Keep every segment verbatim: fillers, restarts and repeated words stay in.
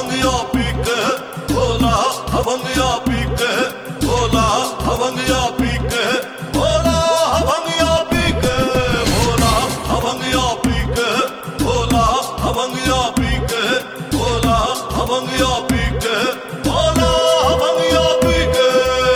भंगिया पी के भोला भंगिया पी के भोला भंगिया पी के भोला भंगिया पी के भोला भंगिया पी के भोला भंगिया पी के भोला भंगिया पी के भोला भंगिया पी के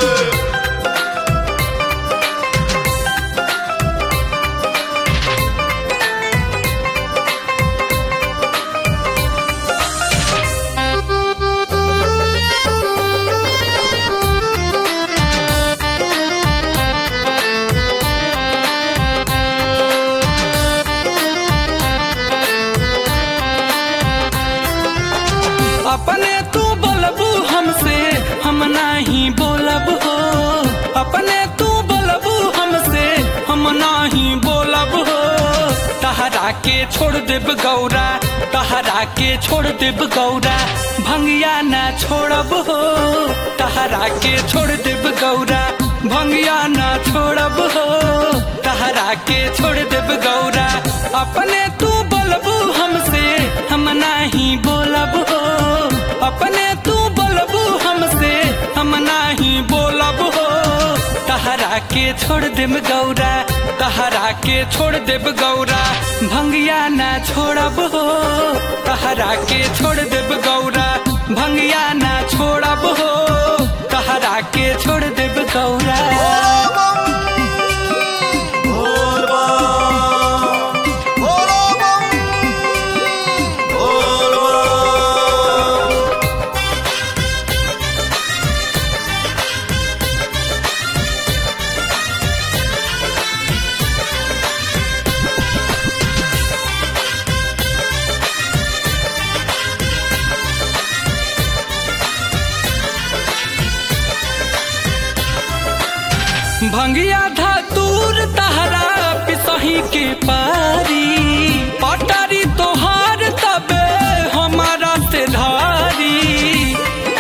अपने तू बोलबू हमसे हम नहीं बोलब हो, अपने तू बोलबू हमसे हम नहीं बोलब हो। तहरा के छोड़ देब गौरा, तहरा के छोड़ देब गौरा, भंगिया ना छोड़ब हो। तहरा के छोड़ देब गौरा, भंगिया ना छोड़ब हो। तहरा के छोड़ देब गौरा, अपने तू बोलबू हमसे हम नहीं बोलब हो, अपने तू बोलबू हमसे हम नहीं बोलब हो। तहरा के छोड़ देब गौरा, तहरा के छोड़ देब गौरा, भंगिया ना छोड़ब हो। तहरा के छोड़ देब गौरा, भंगिया ना छोड़ब हो। तहरा के छोड़ देब गौरा। भंगिया धतूर तहरा पिसही के पारी, पटारी तोहार तबे हमारा से धारी।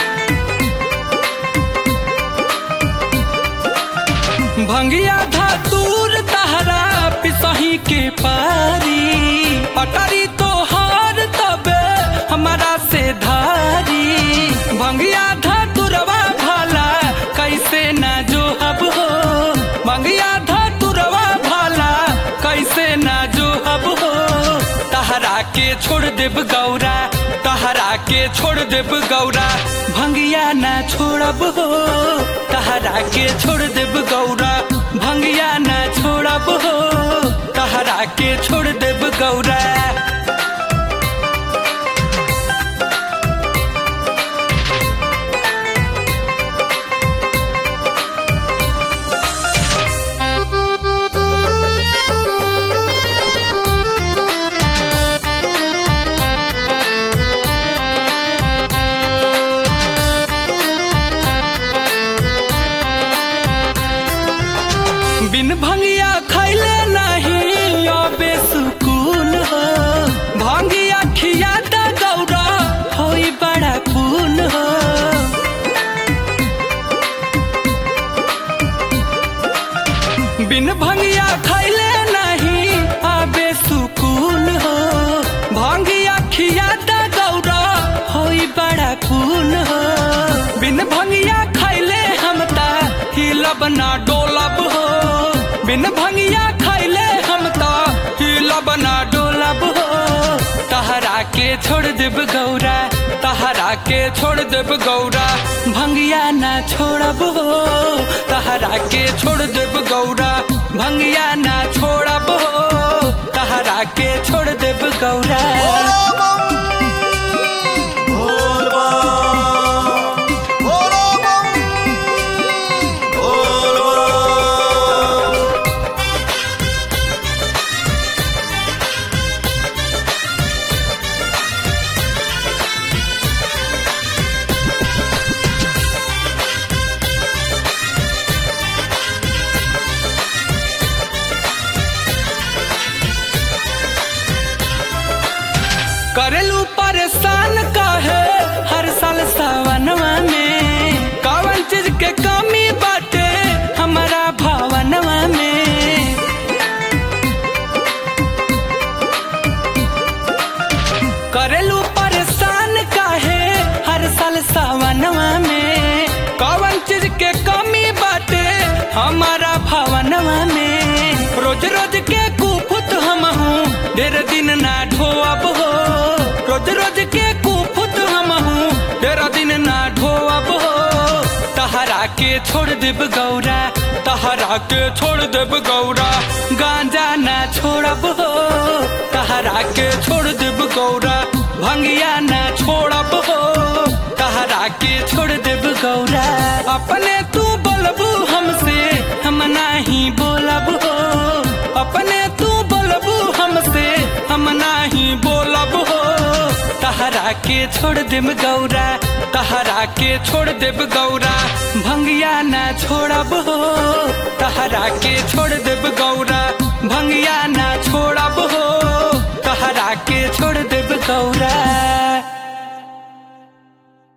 भंगिया धतूर तहरा पिसही के पारी, पटारी तोहार तबे हमारा से धारी। भंगिया धतुरवा भाला कैसे न जोहब हो, भंगिया धतुरवा भाला कैसे न जोहब हो। तहरा के छोड़ देब गौरा, तहरा के छोड़ देब गौरा, भंगिया ना छोड़ब हो। तहरा के छोड़ देब गौरा, भंगिया ना छोड़ब हो। तहरा के छोड़ देब गौरा। बिन भंगिया खैले नहीं अबे सुकून हो, भंगिया खिया दा गौरा होई बड़ा खून हो। बिन भंगिया खैले नहीं अबे सुकून हो, भंगिया खिया दा गौरा होई बड़ा खून हो। बिन भंगिया खैले हम ता हिलब ना डोलब हो, बिन भंगिया खैले हम तो हिलब ना डोलब हो। तहरा के छोड़ देब गौरा, तहरा के छोड़ देब गौरा, भंगिया ना छोड़ब हो। तहरा के छोड़ देब गौरा, भंगिया ना छोड़ब हो। तहरा के छोड़ देब गौरा। करेलू परेशान काहे हर साल सावनवा में, कौन चीज के कमी बाटे हमारा भावनवा में। करेलू परेशान काहे सावनवा में कौन चीज के कमी बाटे हमारा भवनवा में। रोज रोज के कुफुत हम हूँ ढेर दिन ना ढोअब हो, रोज रोज के कुफुत हम हूँ ढेर दिन ना ढोअब हो। तहरा के छोड़ देब गौरा, तहरा के छोड़ देब गौरा, गांजा ना छोड़ब हो। तहरा के छोड़ देब गौरा, भंगिया ना छोड़ब हो। तहरा के छोड़ देब गौरा, अपने तू बोलबू हमसे हम नाही बोलब हो। अपने तू बोलबू हमसे हम नाही बोलब हो। तहरा के छोड़ देब गौरा, तहरा के छोड़ देब गौरा, भंगिया ना छोड़ब हो। तहरा के छोड़ देब गौरा, भंगिया ना छोड़ब हो। तहरा के छोड़ देब गौरा।